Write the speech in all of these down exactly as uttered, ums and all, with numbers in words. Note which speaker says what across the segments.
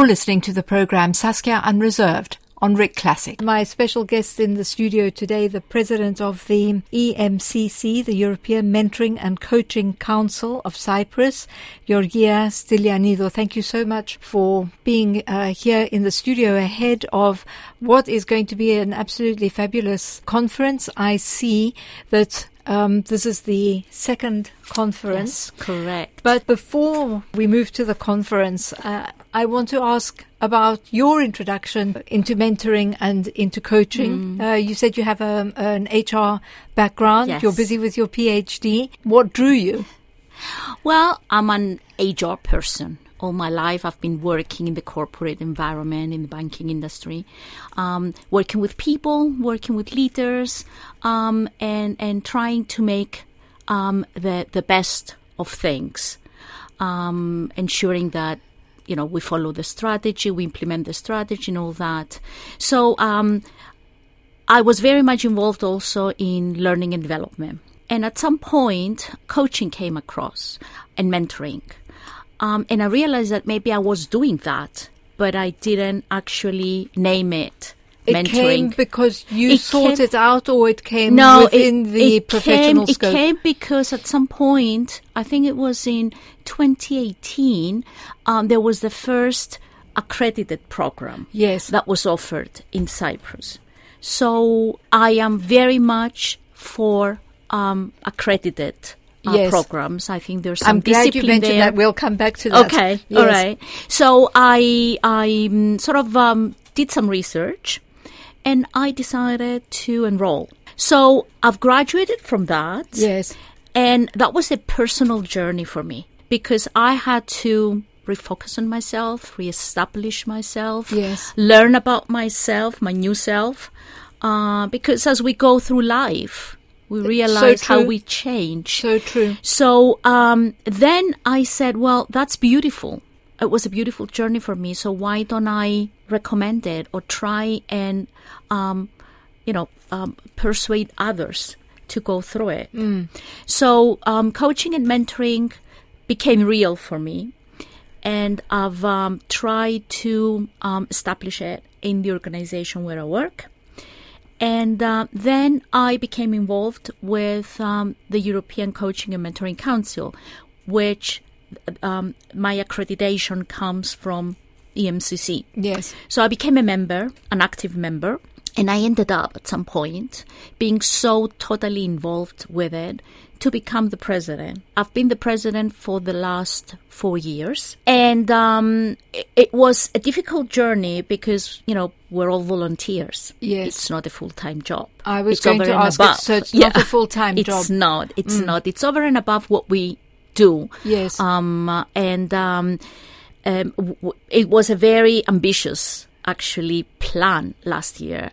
Speaker 1: You're listening to the program Saskia Unreserved on Rick Classic. My special guest in the studio today, the president of the E M C C, the European Mentoring and Coaching Council of Cyprus, Georgia Stylianidou. Thank you so much for being uh, here in the studio ahead of what is going to be an absolutely fabulous conference. I see that Um, this is the second conference.
Speaker 2: Yes, correct.
Speaker 1: But before we move to the conference, uh, I want to ask about your introduction into mentoring and into coaching. Mm. Uh, you said you have a, an H R background.
Speaker 2: Yes.
Speaker 1: You're busy with your PhD. What drew you?
Speaker 2: Well, I'm an H R person. All my life, I've been working in the corporate environment, in the banking industry, um, working with people, working with leaders, um, and and trying to make um, the the best of things, um, ensuring that you know we follow the strategy, we implement the strategy, and all that. So um, I was very much involved also in learning and development, and at some point, coaching came across and mentoring. Um, and I realized that maybe I was doing that, but I didn't actually name it.
Speaker 1: It
Speaker 2: mentoring.
Speaker 1: came because you
Speaker 2: it
Speaker 1: sought
Speaker 2: came,
Speaker 1: it out, or it came
Speaker 2: no,
Speaker 1: within
Speaker 2: it,
Speaker 1: the
Speaker 2: it
Speaker 1: professional
Speaker 2: came,
Speaker 1: scope?
Speaker 2: It came because at some point, I think it was in twenty eighteen, um, there was the first accredited program
Speaker 1: yes.
Speaker 2: that was offered in Cyprus. So I am very much for um, accredited Uh,
Speaker 1: yes.
Speaker 2: programs. I think there's some
Speaker 1: I'm glad you mentioned
Speaker 2: there.
Speaker 1: that. We'll come back to that.
Speaker 2: Okay,
Speaker 1: yes.
Speaker 2: all right. So I I um, sort of um, did some research, and I decided to enroll. So I've graduated from that.
Speaker 1: Yes,
Speaker 2: and that was a personal journey for me because I had to refocus on myself, reestablish myself,
Speaker 1: yes.
Speaker 2: learn about myself, my new self, uh, because as we go through life, we realize
Speaker 1: so
Speaker 2: how we change.
Speaker 1: So true.
Speaker 2: So um, then I said, well, that's beautiful. It was a beautiful journey for me. So why don't I recommend it or try and, um, you know, um, persuade others to go through it?
Speaker 1: Mm.
Speaker 2: So um, coaching and mentoring became real for me. And I've um, tried to um, establish it in the organization where I work. And uh, then I became involved with um, the European Coaching and Mentoring Council, which um, my accreditation comes from E M C C.
Speaker 1: Yes.
Speaker 2: So I became a member, an active member, and I ended up at some point being so totally involved with it to become the president. I've been the president for the last four years. And um, it, it was a difficult journey because, you know, we're all volunteers.
Speaker 1: Yes.
Speaker 2: It's not a full-time job.
Speaker 1: I was
Speaker 2: it's
Speaker 1: going
Speaker 2: over
Speaker 1: to
Speaker 2: and
Speaker 1: ask
Speaker 2: above.
Speaker 1: it, so it's
Speaker 2: yeah.
Speaker 1: not a full-time
Speaker 2: it's
Speaker 1: job.
Speaker 2: It's not. It's
Speaker 1: mm.
Speaker 2: not. It's over and above what we do.
Speaker 1: Yes.
Speaker 2: Um, and um, um, w- it was a very ambitious, actually, plan last year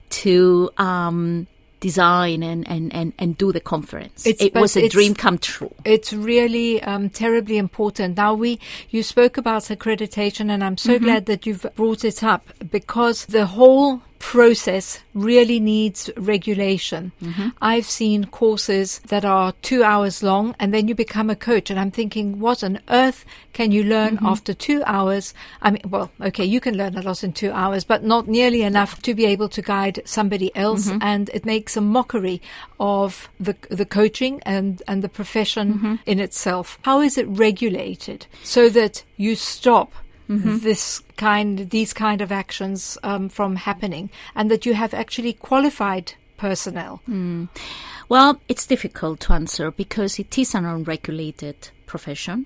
Speaker 2: to um, design and, and, and, and do the conference.
Speaker 1: It's,
Speaker 2: it was a dream come true.
Speaker 1: It's really um, terribly important. Now, we you spoke about accreditation, and I'm so mm-hmm. glad that you've brought it up, because the whole process really needs regulation. Mm-hmm. I've seen courses that are two hours long, and then you become a coach, and I'm thinking, what on earth can you learn mm-hmm. after two hours? I mean, well, okay, you can learn a lot in two hours, but not nearly enough to be able to guide somebody else, mm-hmm. and it makes a mockery of the the coaching and, and the profession mm-hmm. in itself. How is it regulated so that you stop Mm-hmm. this kind, these kind of actions um, from happening, and that you have actually qualified personnel?
Speaker 2: Mm. Well, it's difficult to answer because it is an unregulated profession,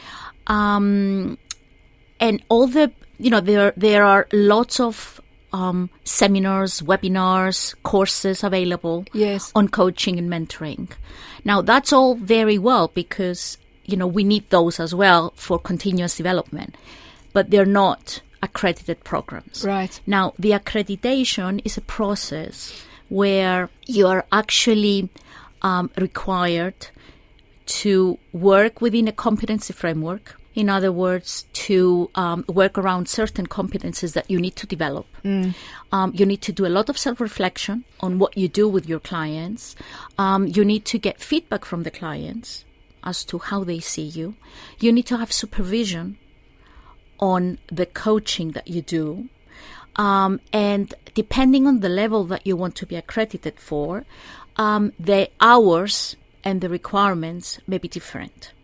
Speaker 2: um, and all the you know there there are lots of um, seminars, webinars, courses available
Speaker 1: yes.
Speaker 2: on coaching and mentoring. Now that's all very well because you know we need those as well for continuous development. But they're not accredited programs.
Speaker 1: Right.
Speaker 2: Now, the accreditation is a process where you are actually um, required to work within a competency framework. In other words, to um, work around certain competencies that you need to develop. Mm. Um, you need to do a lot of self-reflection on what you do with your clients. Um, you need to get feedback from the clients as to how they see you. You need to have supervision on the coaching that you do. Um, and depending on the level that you want to be accredited for, um, the hours and the requirements may be different.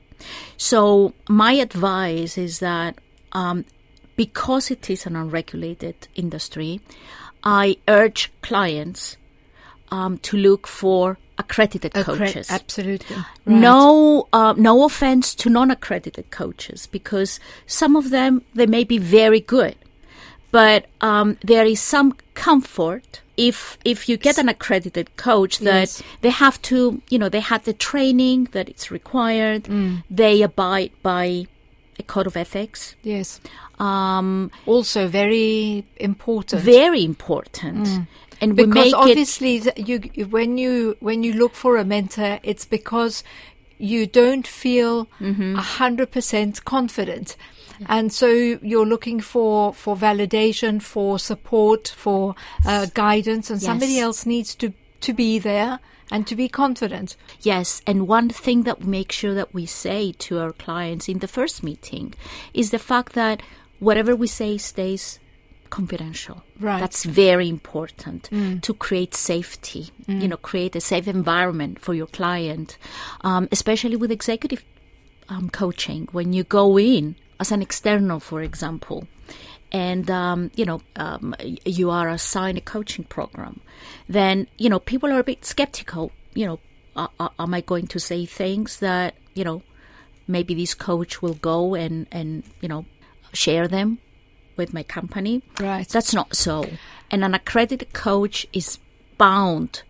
Speaker 2: So my advice is that um, because it is an unregulated industry, I urge clients um, to look for accredited
Speaker 1: Accre-
Speaker 2: coaches.
Speaker 1: Absolutely. Right.
Speaker 2: No, uh, no offense to non-accredited coaches, because some of them, they may be very good, but um, there is some comfort if if you get an accredited coach that
Speaker 1: Yes.
Speaker 2: they have to, you know, they had the training that it's required,
Speaker 1: Mm.
Speaker 2: they abide by a code of ethics.
Speaker 1: Yes.
Speaker 2: Um,
Speaker 1: Also very important.
Speaker 2: very important.
Speaker 1: Mm.
Speaker 2: And we
Speaker 1: Because
Speaker 2: make
Speaker 1: obviously, th- you you- when you when you look for a mentor, it's because you don't feel a hundred percent confident, and so you're looking for for validation, for support, for uh, guidance, and
Speaker 2: Yes.
Speaker 1: somebody else needs to to be there and to be confident.
Speaker 2: Yes, and one thing that we make sure that we say to our clients in the first meeting is the fact that whatever we say stays confidential.
Speaker 1: Right.
Speaker 2: That's very important
Speaker 1: Mm.
Speaker 2: to create safety,
Speaker 1: Mm.
Speaker 2: you know, create a safe environment for your client, um, especially with executive um, coaching. When you go in as an external, for example, and, um, you know, um, you are assigned a coaching program, then, you know, people are a bit skeptical. You know, uh, uh, am I going to say things that, you know, maybe this coach will go and, and you know, share them with my company?
Speaker 1: Right.
Speaker 2: That's not so. And an accredited coach is bound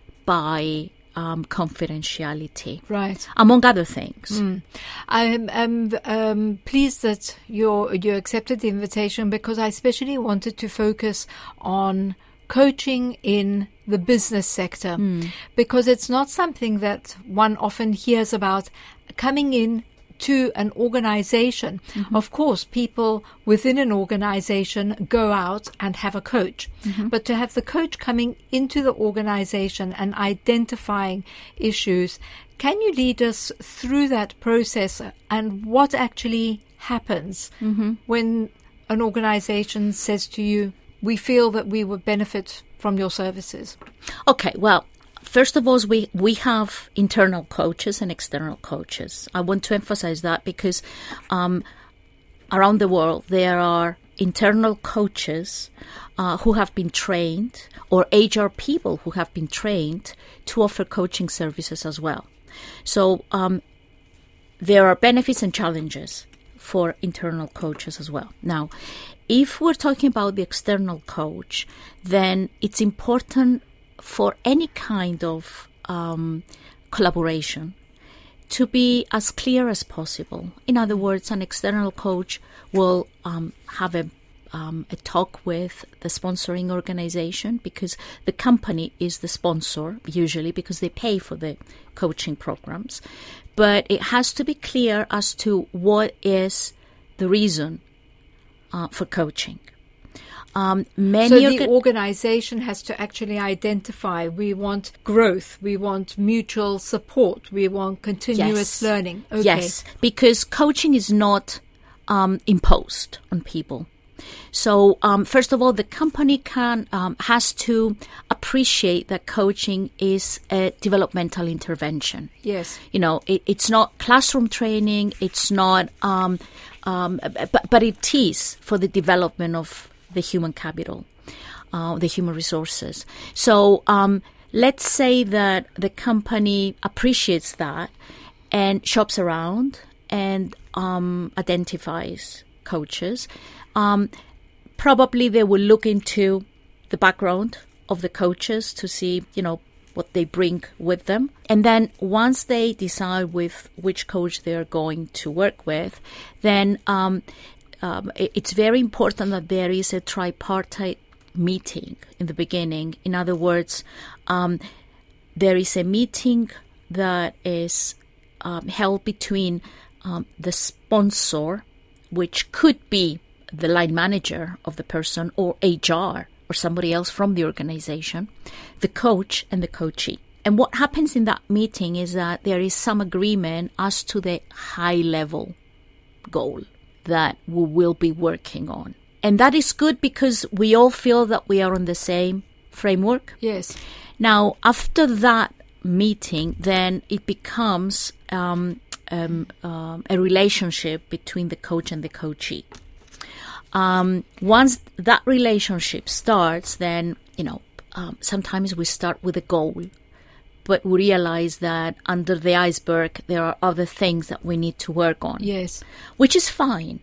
Speaker 2: by um, confidentiality,
Speaker 1: Right.
Speaker 2: among other things.
Speaker 1: Mm. I'm, I'm um, pleased that you you accepted the invitation, because I especially wanted to focus on coaching in the business sector,
Speaker 2: Mm.
Speaker 1: because it's not something that one often hears about coming in to an organization.
Speaker 2: Mm-hmm.
Speaker 1: Of course, people within an organization go out and have a coach,
Speaker 2: Mm-hmm.
Speaker 1: but to have the coach coming into the organization and identifying issues, can you lead us through that process and what actually happens
Speaker 2: Mm-hmm.
Speaker 1: when an organization says to you, we feel that we would benefit from your services?
Speaker 2: Okay, well, first of all, we, we have internal coaches and external coaches. I want to emphasize that because um, around the world there are internal coaches uh, who have been trained, or H R people who have been trained to offer coaching services as well. So um, there are benefits and challenges for internal coaches as well. Now, if we're talking about the external coach, then it's important for any kind of um, collaboration to be as clear as possible. In other words, an external coach will um, have a, um, a talk with the sponsoring organization, because the company is the sponsor, usually because they pay for the coaching programs. But it has to be clear as to what is the reason uh, for coaching. Um, many
Speaker 1: so the
Speaker 2: orga-
Speaker 1: organization has to actually identify, we want growth, we want mutual support, we want continuous
Speaker 2: Yes.
Speaker 1: learning. Okay.
Speaker 2: Yes, because coaching is not um, imposed on people. So, um, first of all, the company can um, has to appreciate that coaching is a developmental intervention.
Speaker 1: Yes.
Speaker 2: You know, it, it's not classroom training. It's not, um, um, but, but it is for the development of the human capital, uh, the human resources. So um, let's say that the company appreciates that and shops around and um, identifies coaches. Um, probably they will look into the background of the coaches to see, you know, what they bring with them. And then once they decide with which coach they're going to work with, then um, um, it, it's very important that there is a tripartite meeting in the beginning. In other words, um, there is a meeting that is um, held between um, the sponsor, which could be the line manager of the person, or H R, or somebody else from the organization, the coach and the coachee. And what happens in that meeting is that there is some agreement as to the high-level goal. that we will be working on. And that is good because we all feel that we are on the same framework.
Speaker 1: Yes.
Speaker 2: Now, after that meeting, then it becomes um, um, um, a relationship between the coach and the coachee. Um, once that relationship starts, then, you know, um, sometimes we start with a goal, but we realize that under the iceberg, there are other things that we need to work on.
Speaker 1: Yes.
Speaker 2: Which is fine.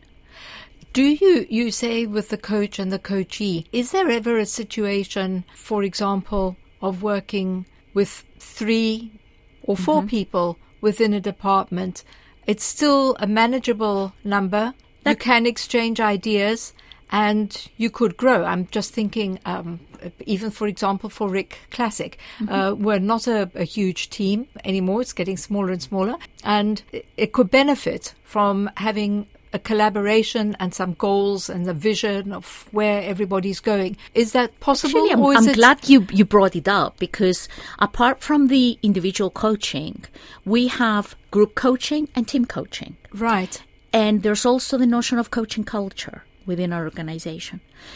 Speaker 1: Do you, you say with the coach and the coachee, is there ever a situation, for example, of working with three or four mm-hmm. people within a department? It's still a manageable number. That you can exchange ideas and you could grow. I'm just thinking, um, even for example, for Rick Classic, mm-hmm. uh, we're not a, a huge team anymore. It's getting smaller and smaller. And it, it could benefit from having a collaboration and some goals and a vision of where everybody's going. Is that possible?
Speaker 2: Actually, I'm,
Speaker 1: or is
Speaker 2: I'm
Speaker 1: it...
Speaker 2: glad you, you brought it up because apart from the individual coaching, we have group coaching and team coaching.
Speaker 1: Right.
Speaker 2: And there's also the notion of coaching culture within our organization.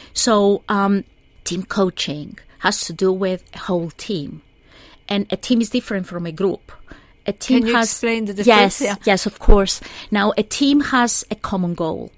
Speaker 2: So um, team coaching has to do with a whole team. And a team is different from a group. A team
Speaker 1: Can you
Speaker 2: has,
Speaker 1: explain the difference?
Speaker 2: Yes,
Speaker 1: yeah.
Speaker 2: yes, of course. Now, a team has a common goal.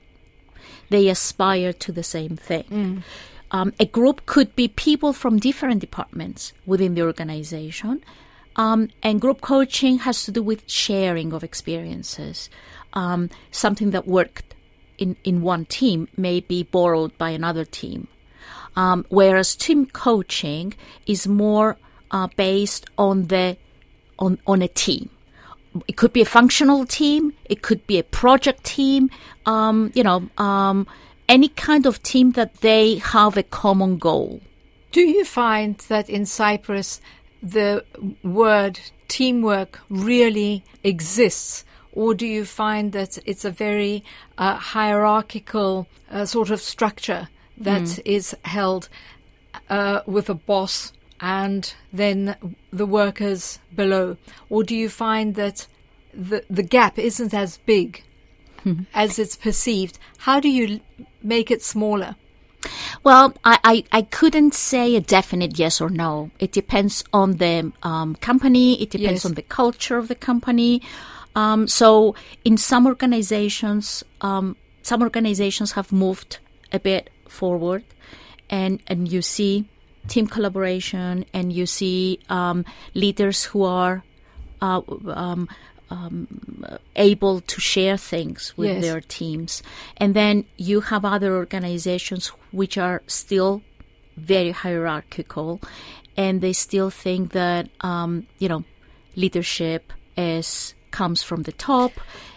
Speaker 2: They aspire to the same thing.
Speaker 1: Mm.
Speaker 2: Um, a group could be people from different departments within the organization. Um, and group coaching has to do with sharing of experiences. Um, something that worked in, in one team may be borrowed by another team. Um, whereas team coaching is more uh, based on the On, on a team. It could be a functional team. It could be a project team. Um, you know, um, any kind of team that they have a common goal.
Speaker 1: Do you find that in Cyprus the word teamwork really exists? Or do you find that it's a very uh, hierarchical uh, sort of structure that mm. is held uh, with a boss and then the workers below? Or do you find that the the gap isn't as big mm-hmm. as it's perceived? How do you make it smaller?
Speaker 2: Well, I, I, I couldn't say a definite yes or no. It depends on the um, company. It depends
Speaker 1: yes.
Speaker 2: on the culture of the company. Um, so in some organizations, um, some organizations have moved a bit forward, and, and you see team collaboration, and you see um, leaders who are uh, um, um, able to share things with
Speaker 1: yes.
Speaker 2: their teams. And then you have other organizations which are still very hierarchical, and they still think that, um, you know, leadership is comes from the top,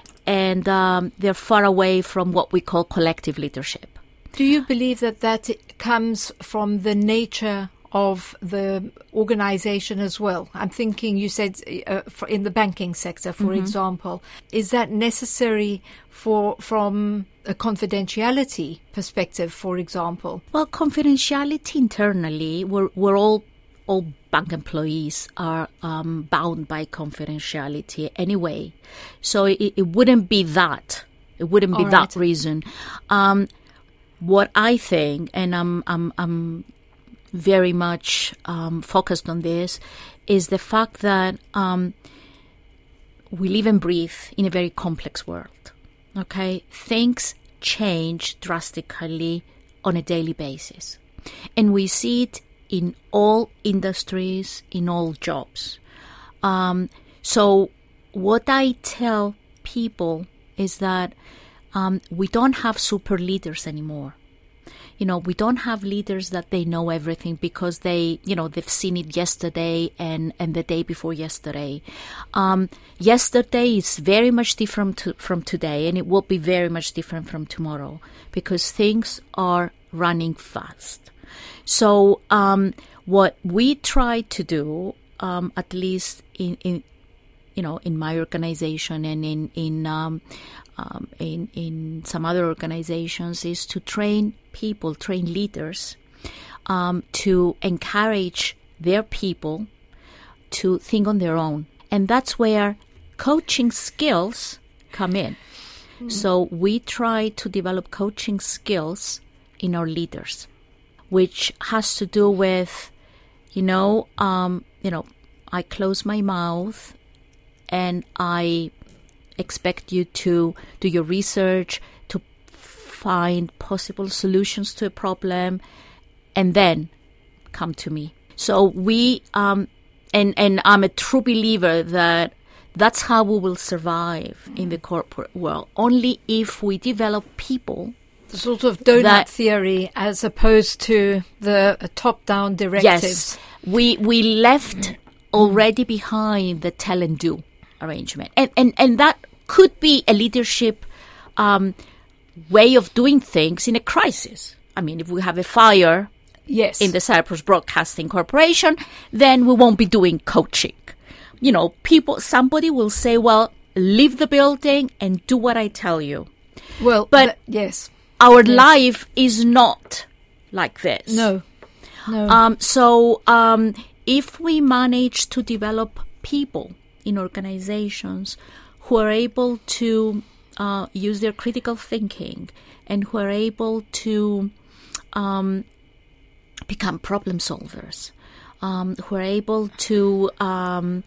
Speaker 2: and um, they're far away from what we call collective leadership.
Speaker 1: Do you believe that that comes from the nature of the organization as well? I'm thinking you said uh, for in the banking sector, for mm-hmm. example. Is that necessary for from a confidentiality perspective, for example?
Speaker 2: Well, confidentiality internally, we're, we're all, all bank employees are um, bound by confidentiality anyway. So it, it wouldn't be that. It wouldn't be all that right. reason. Um, What I think, and I'm I'm I'm very much um, focused on this, is the fact that um, we live and breathe in a very complex world. Okay, things change drastically on a daily basis, and we see it in all industries, in all jobs. Um, so, what I tell people is that Um, we don't have super leaders anymore. You know, we don't have leaders that they know everything because they, you know, they've seen it yesterday and, and the day before yesterday. Um, yesterday is very much different to, from today, and it will be very much different from tomorrow because things are running fast. So um, what we try to do, um, at least in, in, you know, in my organization and in, in um, Um, in, in some other organizations, is to train people, train leaders, um, to encourage their people to think on their own. And that's where coaching skills come in. Mm. So we try to develop coaching skills in our leaders, which has to do with, you know, um, you know, I close my mouth and I expect you to do your research, to find possible solutions to a problem, and then come to me. So we, um, and, and I'm a true believer that that's how we will survive in the corporate world. Only if we develop people.
Speaker 1: The sort of donut
Speaker 2: that,
Speaker 1: theory as opposed to the uh, top-down directives.
Speaker 2: Yes. We, we left already behind the tell and do arrangement. And, and, and that could be a leadership um, way of doing things in a crisis. I mean, if we have a fire
Speaker 1: yes.
Speaker 2: in the Cyprus Broadcasting Corporation, then we won't be doing coaching. You know, people, somebody will say, well, leave the building and do what I tell you.
Speaker 1: Well,
Speaker 2: but
Speaker 1: th- yes.
Speaker 2: Our
Speaker 1: yes.
Speaker 2: life is not like this.
Speaker 1: No. No.
Speaker 2: Um, so um, if we manage to develop people in organizations who are able to uh, use their critical thinking and who are able to um, become problem solvers, um, who are able to, um,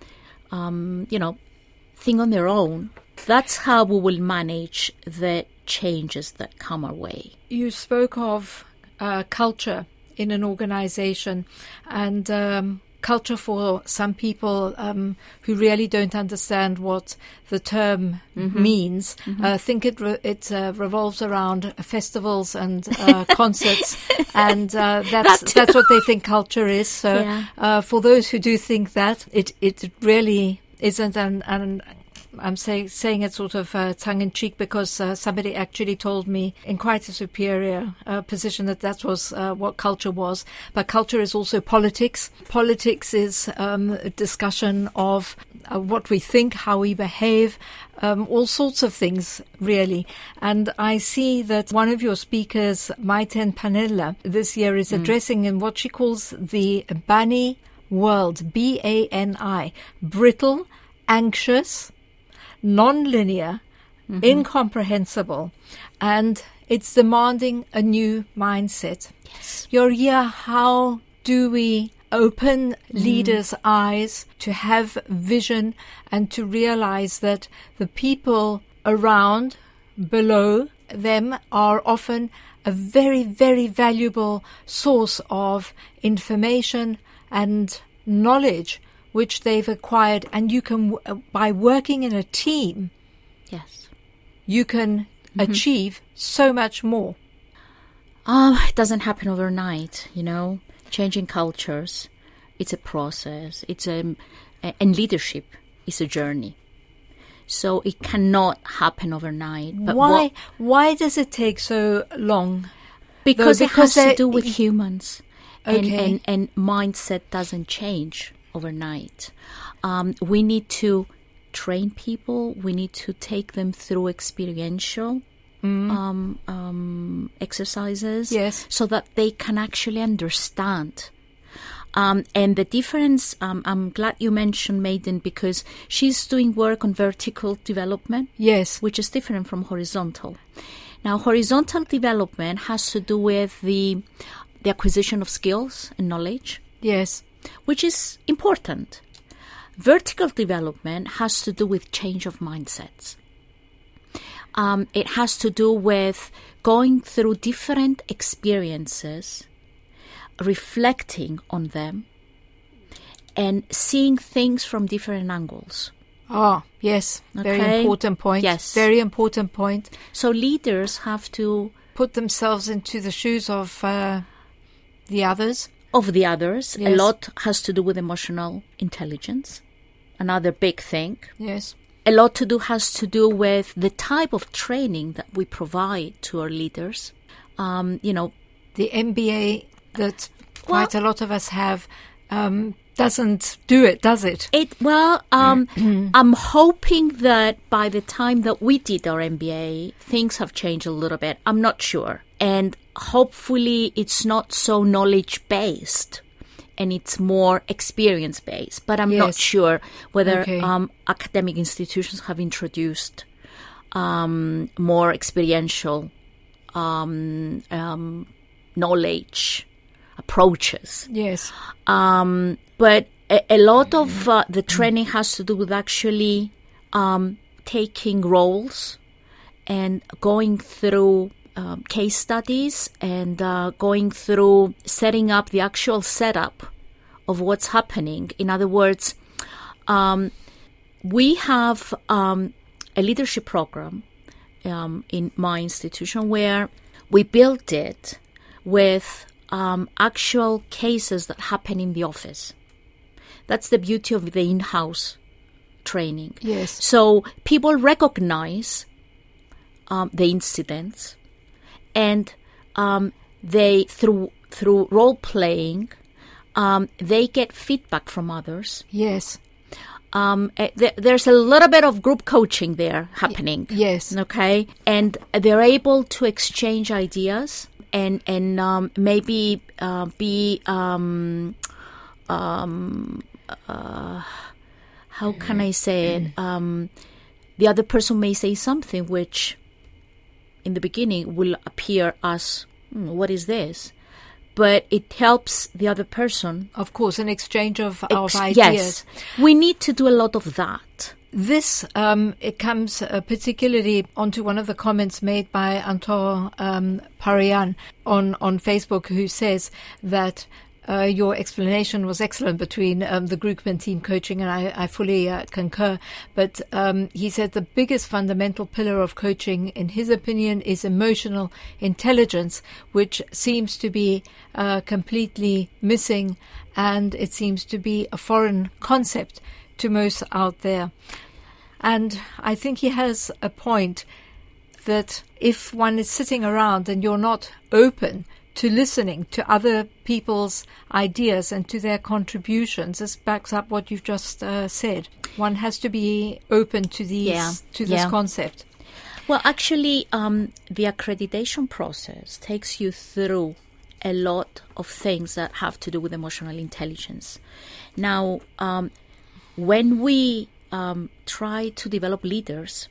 Speaker 2: um, you know, think on their own, that's how we will manage the changes that come our way.
Speaker 1: You spoke of uh, culture in an organization, and um, culture for some people um, who really don't understand what the term mm-hmm. means. Mm-hmm. Uh, think it re- it uh, revolves around festivals and uh, concerts, and uh, that's that that's what they think culture is. So yeah. uh, for those who do think that, it it really isn't, and and I'm say, saying it sort of uh, tongue-in-cheek because uh, somebody actually told me in quite a superior uh, position that that was uh, what culture was. But culture is also politics. Politics is um, a discussion of uh, what we think, how we behave, um, all sorts of things, really. And I see that one of your speakers, Maiten Panella, this year is mm. addressing in what she calls the Bani world, B A N I, brittle, anxious, non-linear, mm-hmm. incomprehensible, and it's demanding a new mindset.
Speaker 2: Yes.
Speaker 1: Georgia, how do we open mm. leaders' eyes to have vision and to realize that the people around, below them, are often a very, very valuable source of information and knowledge which they've acquired, and you can, by working in a team,
Speaker 2: yes,
Speaker 1: you can mm-hmm. achieve so much more.
Speaker 2: Um, it doesn't happen overnight, you know. Changing cultures, it's a process. It's a, and leadership is a journey. So it cannot happen overnight. But
Speaker 1: why?
Speaker 2: What,
Speaker 1: why does it take so long?
Speaker 2: Because,
Speaker 1: Though, because
Speaker 2: it has to do with humans,
Speaker 1: okay.
Speaker 2: and, and and mindset doesn't change overnight. Um, we need to train people. We need to take them through experiential mm. um, um, exercises,
Speaker 1: yes,
Speaker 2: so that they can actually understand. Um, and the difference, um, I'm glad you mentioned Maiden, because she's doing work on vertical development,
Speaker 1: yes,
Speaker 2: which is different from horizontal. Now, horizontal development has to do with the the acquisition of skills and knowledge,
Speaker 1: yes,
Speaker 2: which is important. Vertical development has to do with change of mindsets. Um, it has to do with going through different experiences, reflecting on them, and seeing things from different angles.
Speaker 1: Ah, yes,
Speaker 2: Okay.
Speaker 1: very important point.
Speaker 2: Yes.
Speaker 1: Very important point.
Speaker 2: So leaders have to
Speaker 1: Put themselves into the shoes of uh, the others.
Speaker 2: of the others.
Speaker 1: Yes.
Speaker 2: A lot has to do with emotional intelligence, another big thing.
Speaker 1: Yes.
Speaker 2: A lot to do has to do with the type of training that we provide to our leaders. Um, you know,
Speaker 1: The M B A that quite well, a lot of us have um, doesn't do it, does it?
Speaker 2: It well, um, I'm hoping that by the time that we did our M B A, things have changed a little bit. I'm not sure. And hopefully it's not so knowledge-based and it's more experience-based. But I'm
Speaker 1: Yes.
Speaker 2: not sure whether
Speaker 1: Okay.
Speaker 2: um, academic institutions have introduced um, more experiential um, um, knowledge approaches.
Speaker 1: Yes.
Speaker 2: Um, but a, a lot of uh, the training has to do with actually um, taking roles and going through um, case studies and uh, going through setting up the actual setup of what's happening. In other words, um, we have um, a leadership program um, in my institution where we built it with um, actual cases that happen in the office. That's the beauty of the in-house training.
Speaker 1: Yes.
Speaker 2: So people recognize um, the incidents, and um, they through through role playing, um, they get feedback from others.
Speaker 1: Yes.
Speaker 2: Um, th- there's a little bit of group coaching there happening.
Speaker 1: Y- yes.
Speaker 2: Okay, and they're able to exchange ideas and and um, maybe uh, be um, um, uh, how can I say it? Um, the other person may say something which, in the beginning, will appear as, hmm, what is this? But it helps the other person.
Speaker 1: Of course, an exchange of,
Speaker 2: Ex-
Speaker 1: of ideas.
Speaker 2: Yes, we need to do a lot of that.
Speaker 1: This um, it comes uh, particularly onto one of the comments made by Anton um, Parian on, on Facebook, who says that Uh, your explanation was excellent between um, the group and team coaching, and I, I fully uh, concur. But um, he said the biggest fundamental pillar of coaching, in his opinion, is emotional intelligence, which seems to be uh, completely missing, and it seems to be a foreign concept to most out there. And I think he has a point that if one is sitting around and you're not open to listening to other people's ideas and to their contributions, this backs up what you've just uh, said. One has to be open to these
Speaker 2: yeah.
Speaker 1: to this
Speaker 2: yeah.
Speaker 1: concept.
Speaker 2: Well, actually, um, the accreditation process takes you through a lot of things that have to do with emotional intelligence. Now, um, when we um, try to develop leaders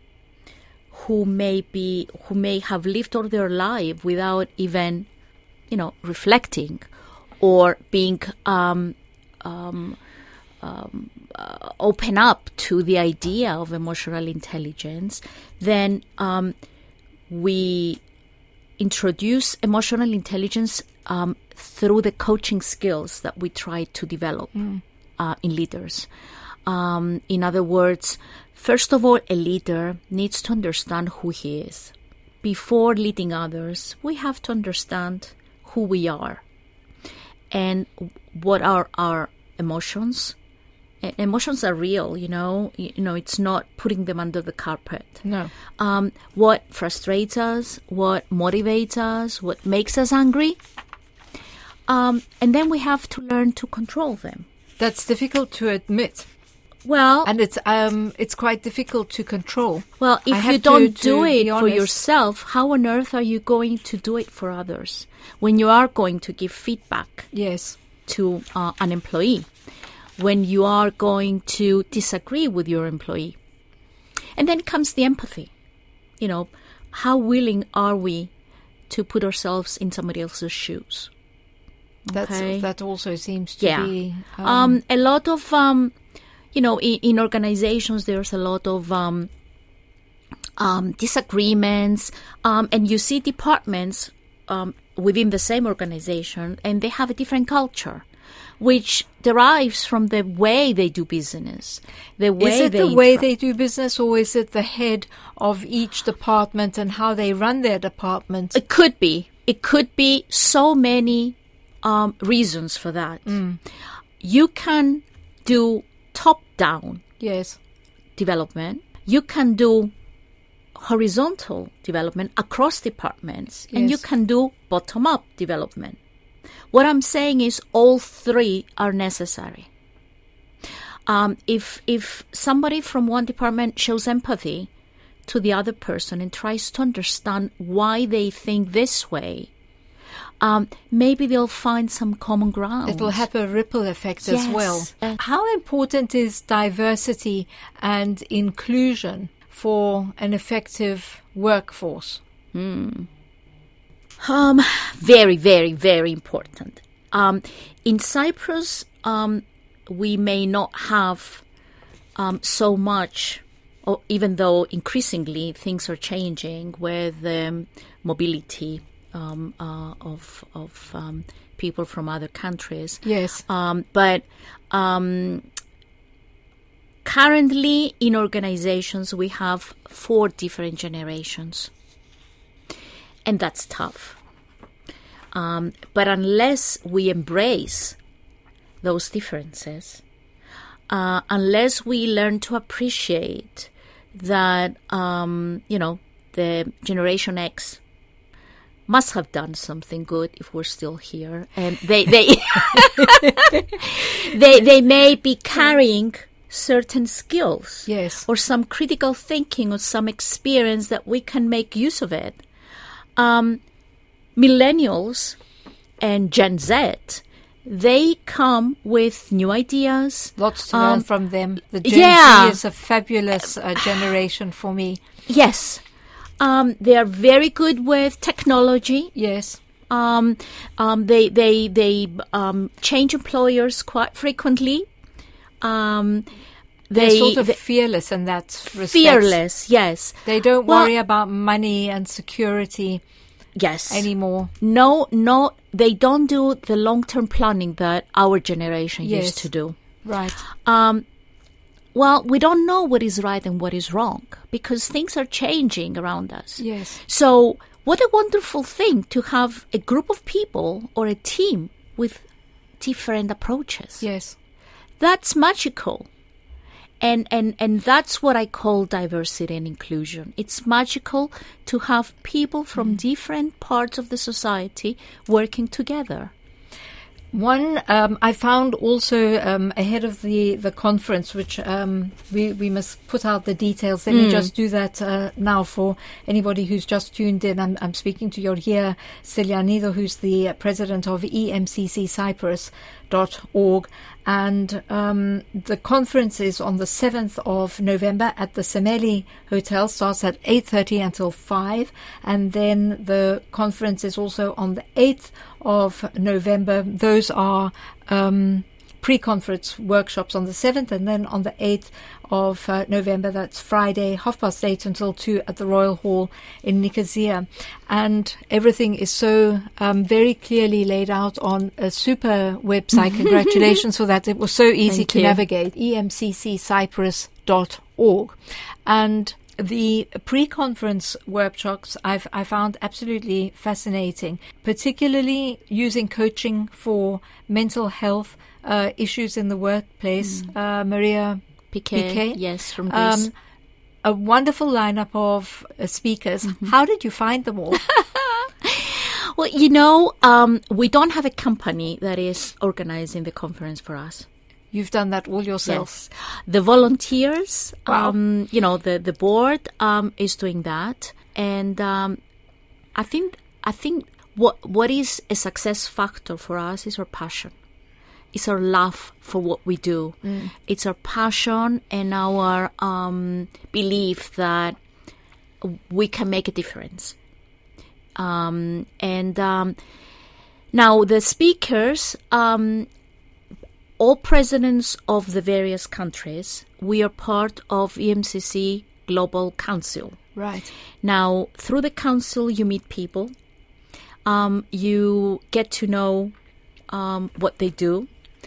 Speaker 2: who may be who may have lived all their life without even, you know, reflecting or being um, um, um, uh, open up to the idea of emotional intelligence, then um, we introduce emotional intelligence um, through the coaching skills that we try to develop mm. uh, in leaders. Um, in other words, first of all, a leader needs to understand who he is. Before leading others, we have to understand who we are and what are our emotions. And emotions are real, you know. You know, it's not putting them under the carpet.
Speaker 1: No.
Speaker 2: Um, what frustrates us, what motivates us, what makes us angry. Um, and then we have to learn to control them.
Speaker 1: That's difficult to admit.
Speaker 2: Well,
Speaker 1: and it's um it's quite difficult to control.
Speaker 2: Well, if you don't to, do to it for yourself, how on earth are you going to do it for others when you are going to give feedback?
Speaker 1: Yes,
Speaker 2: to uh, an employee, when you are going to disagree with your employee, and then comes the empathy. You know, how willing are we to put ourselves in somebody else's shoes?
Speaker 1: That's
Speaker 2: okay.
Speaker 1: That also seems to
Speaker 2: yeah.
Speaker 1: be um,
Speaker 2: um, a lot of. Um, You know, in, in organizations, there's a lot of um, um, disagreements, um, and you see departments um, within the same organization, and they have a different culture, which derives from the way they do business. The way
Speaker 1: is it
Speaker 2: they
Speaker 1: the way
Speaker 2: interact.
Speaker 1: they do business, or is it the head of each department and how they run their department?
Speaker 2: It could be. It could be so many um, reasons for that.
Speaker 1: Mm.
Speaker 2: You can do top-down
Speaker 1: yes.
Speaker 2: development. You can do horizontal development across departments,
Speaker 1: yes.
Speaker 2: and you can do bottom-up development. What I'm saying is all three are necessary. Um, if if somebody from one department shows empathy to the other person and tries to understand why they think this way, Um, maybe they'll find some common ground.
Speaker 1: It will have a ripple effect
Speaker 2: yes.
Speaker 1: as well.
Speaker 2: Uh,
Speaker 1: How important is diversity and inclusion for an effective workforce?
Speaker 2: Mm. Um, very, very, very important. Um, in Cyprus, um, we may not have um, so much, or even though increasingly things are changing with um, mobility um, uh, of of um, people from other countries.
Speaker 1: Yes,
Speaker 2: um, but um, currently in organizations we have four different generations. And that's tough. Um, but unless we embrace those differences, uh, unless we learn to appreciate that, um, you know, the Generation X must have done something good if we're still here, and they they they they may be carrying certain skills,
Speaker 1: yes,
Speaker 2: or some critical thinking, or some experience that we can make use of it. Um, millennials and Gen Z, they come with new ideas.
Speaker 1: Lots to
Speaker 2: um,
Speaker 1: learn from them. The Gen
Speaker 2: yeah.
Speaker 1: Z is a fabulous uh, generation for me.
Speaker 2: Yes. Um, they are very good with technology.
Speaker 1: Yes.
Speaker 2: Um, um, they they they um, change employers quite frequently. Um,
Speaker 1: They're
Speaker 2: they,
Speaker 1: sort of
Speaker 2: they,
Speaker 1: fearless in that respect.
Speaker 2: Fearless, yes.
Speaker 1: They don't
Speaker 2: well,
Speaker 1: worry about money and security
Speaker 2: yes.
Speaker 1: anymore.
Speaker 2: No, no, they don't do the long-term planning that our generation
Speaker 1: yes.
Speaker 2: used to do.
Speaker 1: Right.
Speaker 2: Um, well, we don't know what is right and what is wrong because things are changing around us.
Speaker 1: Yes.
Speaker 2: So what a wonderful thing to have a group of people or a team with different approaches.
Speaker 1: Yes.
Speaker 2: That's magical. And, and and that's what I call diversity and inclusion. It's magical to have people from mm. different parts of the society working together.
Speaker 1: One, um, I found also um, ahead of the, the conference, which um, we, we must put out the details. Let mm. me just do that uh, now for anybody who's just tuned in. I'm, I'm speaking to Georgia Stylianido, who's the uh, president of E M C C Cyprus dot org. And um, the conference is on the seventh of November at the Semeli Hotel. Starts at eight thirty until five. And then the conference is also on the eighth of November. Those are um, pre-conference workshops on the seventh, and then on the eighth of uh, November, that's Friday, half past eight until two at the Royal Hall in Nicosia. And everything is so um, very clearly laid out on a super website. Congratulations for that. It was so easy
Speaker 2: Thank
Speaker 1: to
Speaker 2: you.
Speaker 1: navigate. E M C C Cyprus dot org. And the pre-conference workshops I've I found absolutely fascinating, particularly using coaching for mental health uh, issues in the workplace. Mm. Uh, Maria
Speaker 2: Piquet,
Speaker 1: Piquet,
Speaker 2: yes, from Greece.
Speaker 1: Um, a wonderful lineup of uh, speakers. Mm-hmm. How did you find them all?
Speaker 2: Well, you know, um, we don't have a company that is organizing the conference for us.
Speaker 1: You've done that all yourself.
Speaker 2: Yes. The volunteers,
Speaker 1: wow.
Speaker 2: um, you know, the, the board um, is doing that. And um, I think I think what what is a success factor for us is our passion. It's our love for what we do. Mm. It's our passion and our um, belief that we can make a difference. Um, and um, now the speakers... Um, all presidents of the various countries, we are part of E M C C Global Council.
Speaker 1: Right.
Speaker 2: Now, through the council, you meet people. Um, you get to know um, what they do.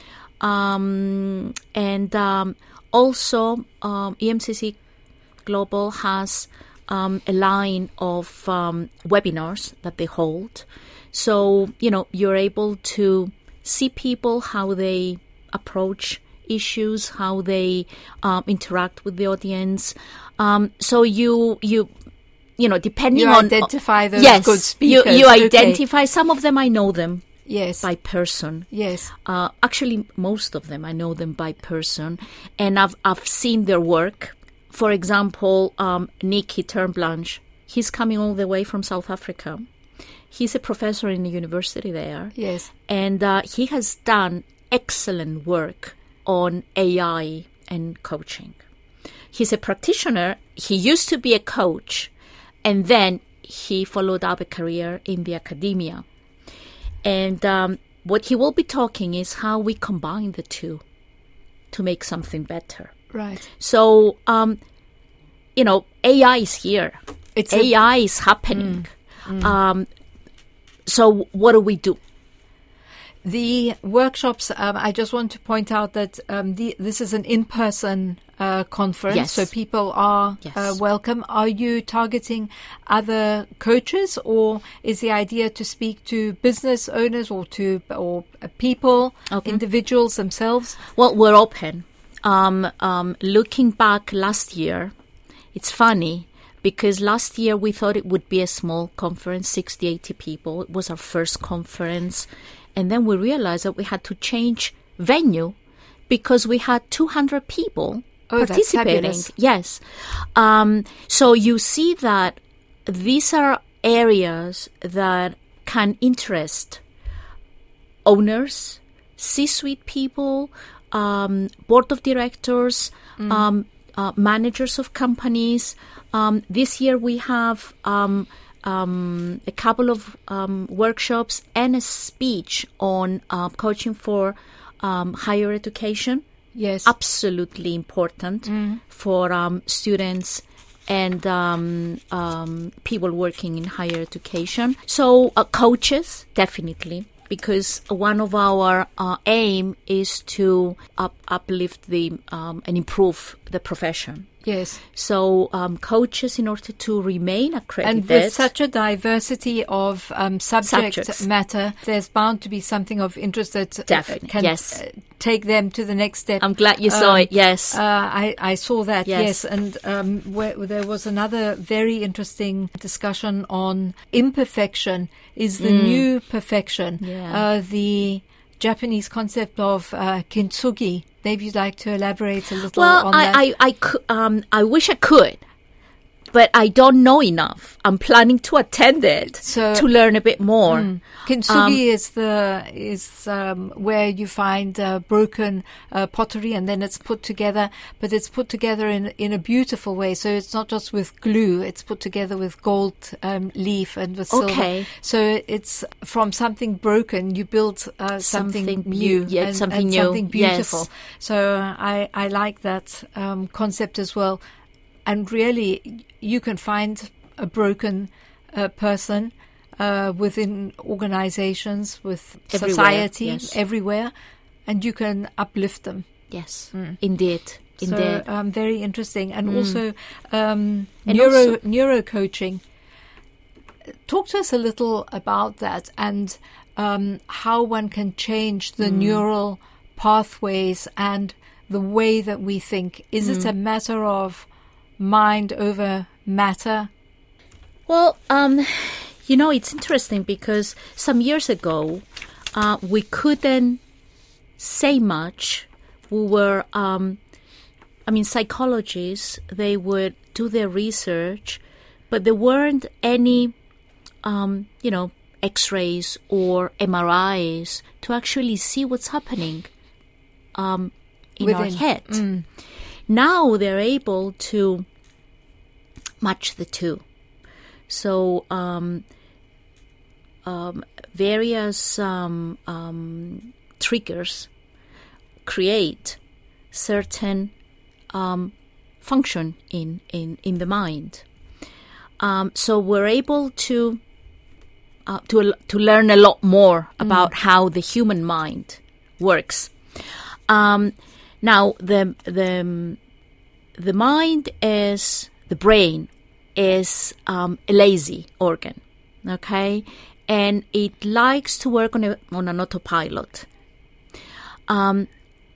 Speaker 2: Um, and um, also, um, E M C C Global has um, a line of um, webinars that they hold. So, you know, you're able to see people, how they approach issues, how they um, interact with the audience. Um, so you you you know depending
Speaker 1: you
Speaker 2: on
Speaker 1: identify those
Speaker 2: yes,
Speaker 1: good speakers.
Speaker 2: You, you
Speaker 1: okay.
Speaker 2: identify some of them. I know them.
Speaker 1: Yes.
Speaker 2: By person.
Speaker 1: Yes.
Speaker 2: Uh, actually, most of them I know them by person, and I've I've seen their work. For example, um, Nicky Turnblanche. He's coming all the way from South Africa. He's a professor in the university there.
Speaker 1: Yes.
Speaker 2: And uh, he has done excellent work on A I and coaching. he's a practitioner. He used to be a coach, and then he followed up a career in the academia. And um, what he will be talking is how we combine the two to make something better.
Speaker 1: Right.
Speaker 2: So, um, you know, A I is here.
Speaker 1: It's
Speaker 2: A I a, is happening. Mm, mm. Um, so what do we do?
Speaker 1: The workshops, um, I just want to point out that um, the, this is an in-person uh, conference,
Speaker 2: yes.
Speaker 1: so people are
Speaker 2: yes.
Speaker 1: uh, welcome. Are you targeting other coaches, or is the idea to speak to business owners or to or uh, people, okay. individuals themselves?
Speaker 2: Well, we're open. Um, um, looking back last year, it's funny because last year we thought it would be a small conference, sixty, eighty people. It was our first conference. And then we realized that we had to change venue because we had two hundred people
Speaker 1: oh,
Speaker 2: participating.
Speaker 1: That's fabulous.
Speaker 2: Yes. Um, so you see that these are areas that can interest owners, C-suite people, um, board of directors, mm. um, uh, managers of companies. Um, this year we have... Um, Um, a couple of um, workshops and a speech on uh, coaching for um, higher education.
Speaker 1: Yes.
Speaker 2: Absolutely important mm. for um, students and um, um, people working in higher education. So uh, coaches, definitely, because one of our uh, aim is to up, uplift the um, and improve the profession.
Speaker 1: Yes.
Speaker 2: So um, coaches, in order to remain accredited.
Speaker 1: And with such a diversity of um, subject
Speaker 2: subjects.
Speaker 1: matter, there's bound to be something of interest that
Speaker 2: Definitely.
Speaker 1: Uh, can
Speaker 2: yes.
Speaker 1: uh, take them to the next step.
Speaker 2: I'm glad you saw
Speaker 1: um,
Speaker 2: it, yes.
Speaker 1: Uh, I, I saw that, yes.
Speaker 2: yes.
Speaker 1: And um, where, there was another very interesting discussion on imperfection is the
Speaker 2: mm.
Speaker 1: new perfection.
Speaker 2: Yeah.
Speaker 1: Uh, the Japanese concept of uh, kintsugi. Maybe you'd like to elaborate a little
Speaker 2: well,
Speaker 1: on
Speaker 2: I,
Speaker 1: that.
Speaker 2: I, I, cou- um, I wish I could, but I don't know enough. I'm planning to attend it
Speaker 1: so,
Speaker 2: to learn a bit more.
Speaker 1: Mm. Kintsugi um, is the is um, where you find uh, broken uh, pottery and then it's put together, but it's put together in in a beautiful way. So it's not just with glue; it's put together with gold um, leaf and with silver.
Speaker 2: Okay.
Speaker 1: So it's from something broken you build uh, something,
Speaker 2: something
Speaker 1: new,
Speaker 2: yeah,
Speaker 1: and,
Speaker 2: something
Speaker 1: and
Speaker 2: new,
Speaker 1: something beautiful.
Speaker 2: Yes.
Speaker 1: So I I like that um, concept as well. And really, you can find a broken uh, person uh, within organizations, with
Speaker 2: everywhere,
Speaker 1: society,
Speaker 2: yes.
Speaker 1: everywhere, and you can uplift them.
Speaker 2: Yes,
Speaker 1: mm.
Speaker 2: indeed, indeed.
Speaker 1: So, um, very interesting. And mm. also, um,
Speaker 2: and
Speaker 1: neuro
Speaker 2: also,
Speaker 1: neuro coaching. Talk to us a little about that and um, how one can change the mm. neural pathways and the way that we think. Is mm. it a matter of mind over matter?
Speaker 2: Well, um, you know, it's interesting because some years ago, uh, we couldn't say much. We were, um, I mean, psychologists, they would do their research, but there weren't any, um, you know, X-rays or M R Is to actually see what's happening um, in
Speaker 1: Within.
Speaker 2: our head.
Speaker 1: Mm.
Speaker 2: Now they're able to match the two. So um, um, various um, um, triggers create certain um, function in, in, in the mind. Um, so we're able to uh, to to learn a lot more about mm. how the human mind works. Um, now the the the mind is the brain is um, a lazy organ, okay, and it likes to work on a, on an autopilot. Um,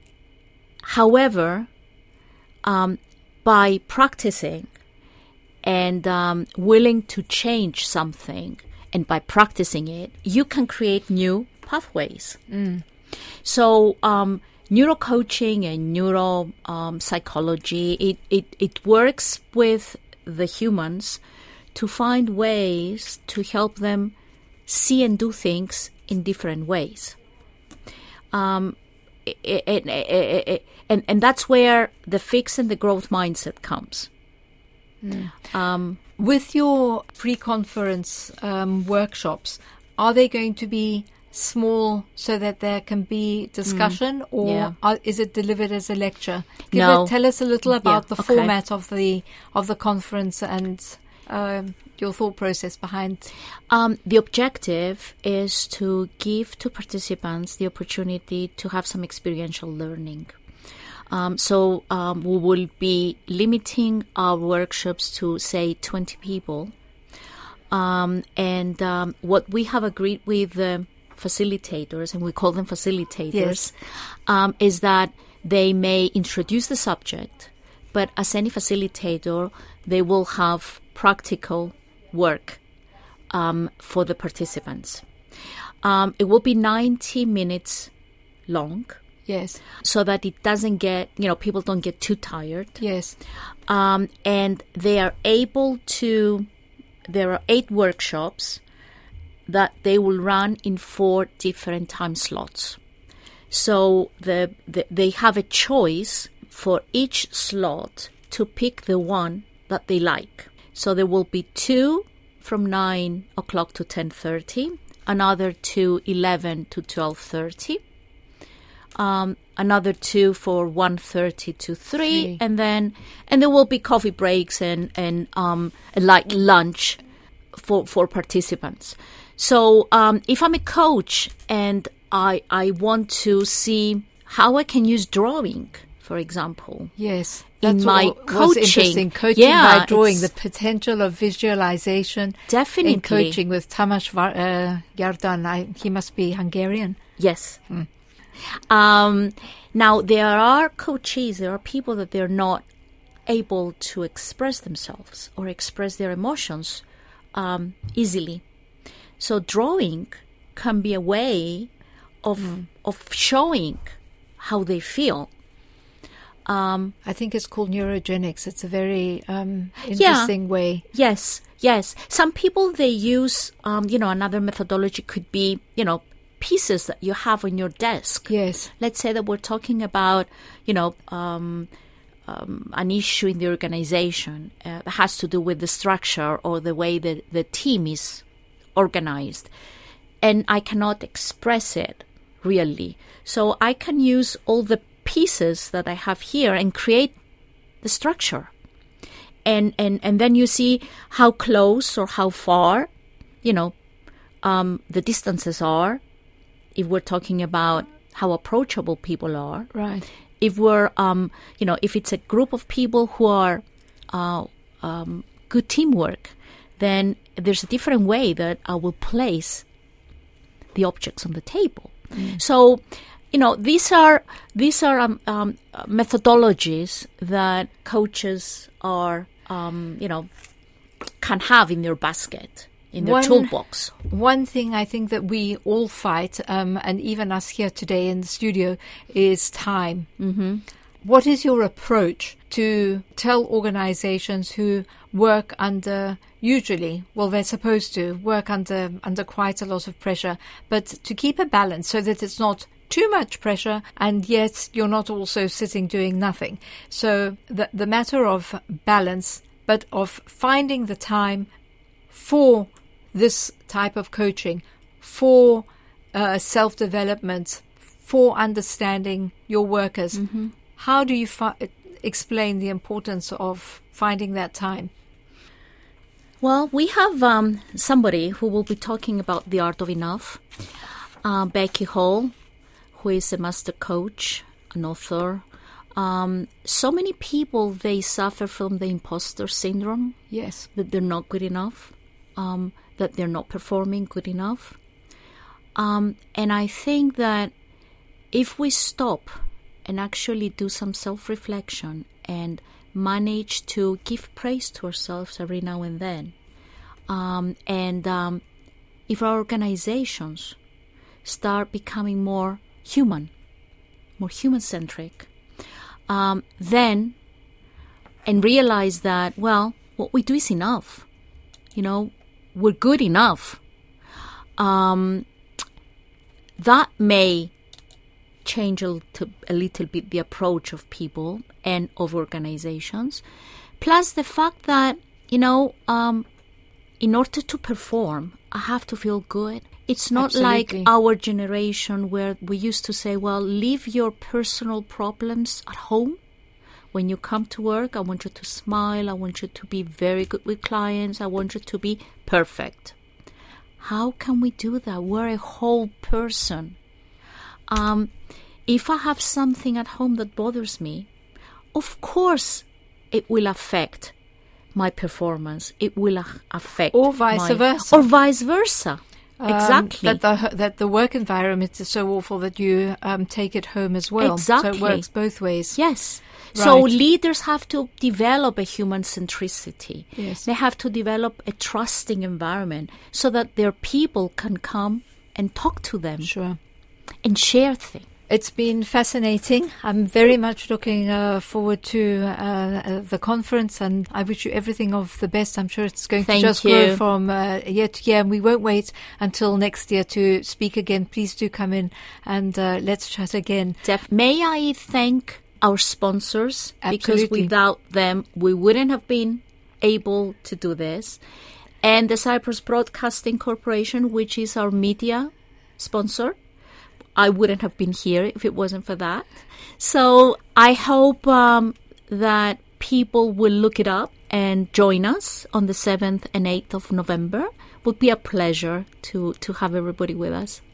Speaker 2: however, um, by practicing and um, willing to change something, and by practicing it, you can create new pathways.
Speaker 1: Mm.
Speaker 2: So, um, neurocoaching and neuro um, psychology, it, it, it works with the humans to find ways to help them see and do things in different ways. Um, it, it, it, it, and and that's where the fix and the growth mindset comes.
Speaker 1: Mm.
Speaker 2: Um,
Speaker 1: With your pre-conference um, workshops, are they going to be small so that there can be discussion, mm, or
Speaker 2: yeah.
Speaker 1: are, is it delivered as a lecture? Give
Speaker 2: no.
Speaker 1: it, tell us a little about
Speaker 2: yeah,
Speaker 1: the
Speaker 2: okay.
Speaker 1: format of the of the conference and um, your thought process behind.
Speaker 2: Um, the objective is to give to participants the opportunity to have some experiential learning. Um, so um, we will be limiting our workshops to, say, twenty people. Um, and um, what we have agreed with the facilitators, and we call them facilitators,
Speaker 1: yes.
Speaker 2: um, is that they may introduce the subject, but as any facilitator, they will have practical work um, for the participants. Um, it will be ninety minutes long.
Speaker 1: Yes.
Speaker 2: So that it doesn't get, you know, people don't get too tired.
Speaker 1: Yes.
Speaker 2: Um, and they are able to, there are eight workshops that they will run in four different time slots. So the, the they have a choice for each slot to pick the one that they like. So there will be two from nine o'clock to ten thirty, another two, eleven to twelve thirty. Um, another two for one thirty to three, three, and then and there will be coffee breaks and and um, a light lunch for for participants. So um, if I'm a coach and I I want to see how I can use drawing, for example,
Speaker 1: yes,
Speaker 2: in
Speaker 1: that's
Speaker 2: my
Speaker 1: what
Speaker 2: coaching,
Speaker 1: was interesting. Coaching
Speaker 2: yeah,
Speaker 1: by drawing, the potential of visualization.
Speaker 2: Definitely,
Speaker 1: in coaching with Tamás uh, Yardan. I, he must be Hungarian.
Speaker 2: Yes.
Speaker 1: Hmm.
Speaker 2: Um, now, there are coaches, there are people that they're not able to express themselves or express their emotions um, easily. So drawing can be a way of mm. of showing how they feel. Um,
Speaker 1: I think it's called neurogenics. It's a very um, interesting
Speaker 2: yeah,
Speaker 1: way.
Speaker 2: Yes, yes. Some people, they use, um, you know, another methodology could be, you know, pieces that you have on your desk.
Speaker 1: Yes.
Speaker 2: Let's say that we're talking about, you know, um, um, an issue in the organization uh, that has to do with the structure or the way that the team is organized. And I cannot express it really. So I can use all the pieces that I have here and create the structure. And, and, and then you see how close or how far, you know, um, the distances are. If we're talking about how approachable people are,
Speaker 1: right?
Speaker 2: If we're, um, you know, if it's a group of people who are uh, um, good teamwork, then there's a different way that I will place the objects on the table. Mm. So, you know, these are these are um, um, methodologies that coaches are, um, you know, can have in their basket. In their
Speaker 1: one,
Speaker 2: toolbox.
Speaker 1: One thing I think that we all fight, um, and even us here today in the studio, is time.
Speaker 2: Mm-hmm.
Speaker 1: What is your approach to tell organizations who work under, usually, well, they're supposed to work under under quite a lot of pressure, but to keep a balance so that it's not too much pressure and yet you're not also sitting doing nothing. So the, the matter of balance, but of finding the time for this type of coaching, for uh, self-development, for understanding your workers.
Speaker 2: Mm-hmm.
Speaker 1: How do you fi- explain the importance of finding that time?
Speaker 2: Well, we have um, somebody who will be talking about the art of enough, uh, Becky Hall, who is a master coach, an author. Um, so many people, they suffer from the imposter syndrome.
Speaker 1: Yes.
Speaker 2: That they're not good enough. Um, that they're not performing good enough. Um, and I think that if we stop and actually do some self-reflection and manage to give praise to ourselves every now and then, um, and um, if our organizations start becoming more human, more human-centric, um, then, and realize that, well, what we do is enough. You know, we're good enough. Um, that may change a little, a little bit the approach of people and of organizations. Plus the fact that, you know, um, in order to perform, I have to feel good. It's not
Speaker 1: Absolutely.
Speaker 2: like our generation where we used to say, well, leave your personal problems at home. When you come to work, I want you to smile. I want you to be very good with clients. I want you to be perfect. How can we do that? We're a whole person. Um, if I have something at home that bothers me, of course it will affect my performance. It will a- affect
Speaker 1: Or vice
Speaker 2: my,
Speaker 1: versa.
Speaker 2: Or vice versa.
Speaker 1: Um,
Speaker 2: Exactly.
Speaker 1: That the that the work environment is so awful that you um, take it home as well.
Speaker 2: Exactly.
Speaker 1: So it works both ways.
Speaker 2: Yes. So
Speaker 1: Right.
Speaker 2: leaders have to develop a human centricity.
Speaker 1: Yes.
Speaker 2: They have to develop a trusting environment so that their people can come and talk to them
Speaker 1: Sure.
Speaker 2: and share things.
Speaker 1: It's been fascinating. I'm very much looking uh, forward to uh, uh, the conference, and I wish you everything of the best. I'm sure it's going
Speaker 2: Thank
Speaker 1: to just
Speaker 2: you.
Speaker 1: grow from uh, year to year, and we won't wait until next year to speak again. Please do come in and uh, let's chat again.
Speaker 2: Def- May I thank our sponsors, because
Speaker 1: Absolutely.
Speaker 2: without them, we wouldn't have been able to do this. And the Cyprus Broadcasting Corporation, which is our media sponsor. I wouldn't have been here if it wasn't for that. So I hope um, that people will look it up and join us on the seventh and eighth of November. It would be a pleasure to, to have everybody with us.